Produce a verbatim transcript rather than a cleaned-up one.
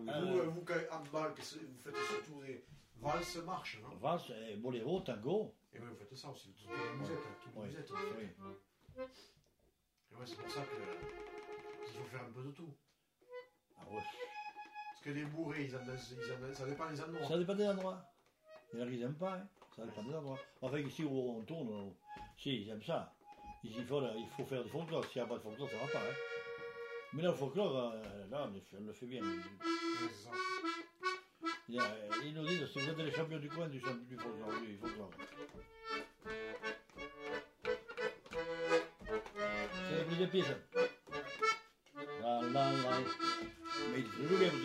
mais Euh, vous, euh, vous, quand- en bal, qu'est-ce que vous faites surtout des valses, marches, non? Valse, eh, boléro, tango. Et oui, vous faites ça aussi, toute la musette, toute la Oui, musette. oui. Et ouais, c'est pour ça que qu'il faut faire un peu de tout. Ah ouais. Parce que les bourrés, ils en, ils en, ça dépend des endroits. Ça dépend des endroits. Il y en a qui n'aiment pas, hein. Ça dépend des endroits. Enfin, ici où on tourne, on... si, ils aiment ça. Ici, il faut, il faut faire du folklore. S'il n'y a pas de folklore, ça ne va pas. Hein. Mais là, le folklore, euh, là, on le fait, on le fait bien. Oui, c'est ça. Il, a, il nous dit, vous êtes les champions du coin du, du folklore. Du folklore. C'est les plus de pièces. La, la, la. Mais il joue bien, vous